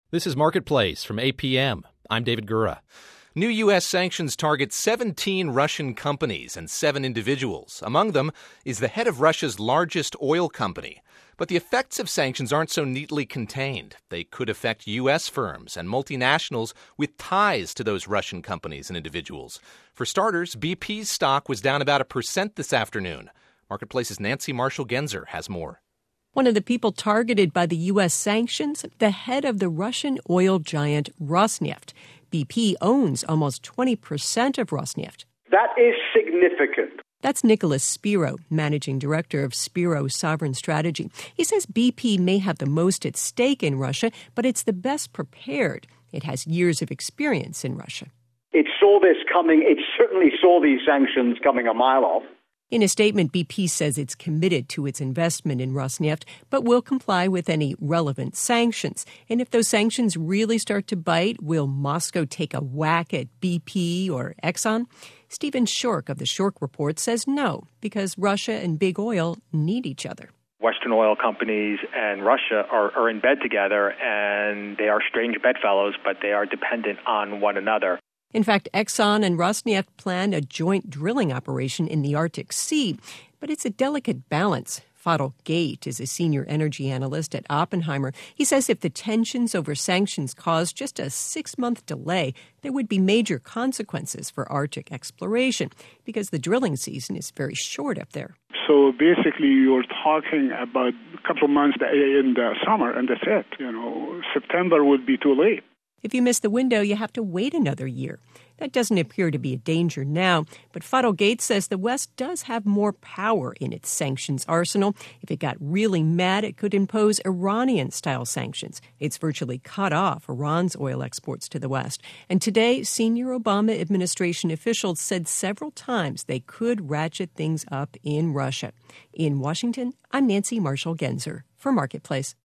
This is Marketplace from APM. I'm David Gura. New U.S. sanctions target 17 Russian companies and 7 individuals. Among them is the head of Russia's largest oil company. But the effects of sanctions aren't so neatly contained. They could affect U.S. firms and multinationals with ties to those Russian companies and individuals. For starters, BP's stock was down about 1% this afternoon. Marketplace's Nancy Marshall-Genzer has more. One of the people targeted by the U.S. sanctions, the head of the Russian oil giant Rosneft. BP owns almost 20% of Rosneft. That is significant. That's Nicholas Spiro, managing director of Spiro Sovereign Strategy. He says BP may have the most at stake in Russia, but it's the best prepared. It has years of experience in Russia. It saw this coming. It certainly saw these sanctions coming a mile off. In a statement, BP says it's committed to its investment in Rosneft, but will comply with any relevant sanctions. And if those sanctions really start to bite, will Moscow take a whack at BP or Exxon? Stephen Schork of the Schork Report says no, because Russia and big oil need each other. Western oil companies and Russia are in bed together, and they are strange bedfellows, but they are dependent on one another. In fact, Exxon and Rosneft plan a joint drilling operation in the Arctic Sea, but it's a delicate balance. Fadl Gate is a senior energy analyst at Oppenheimer. He says if the tensions over sanctions cause just a 6-month delay, there would be major consequences for Arctic exploration because the drilling season is very short up there. So basically, you're talking about a couple of months in the summer, and that's it. September would be too late. If you miss the window, you have to wait another year. That doesn't appear to be a danger now, but Fadl Gate says the West does have more power in its sanctions arsenal. If it got really mad, it could impose Iranian-style sanctions. It's virtually cut off Iran's oil exports to the West. And today, senior Obama administration officials said several times they could ratchet things up in Russia. In Washington, I'm Nancy Marshall-Genzer for Marketplace.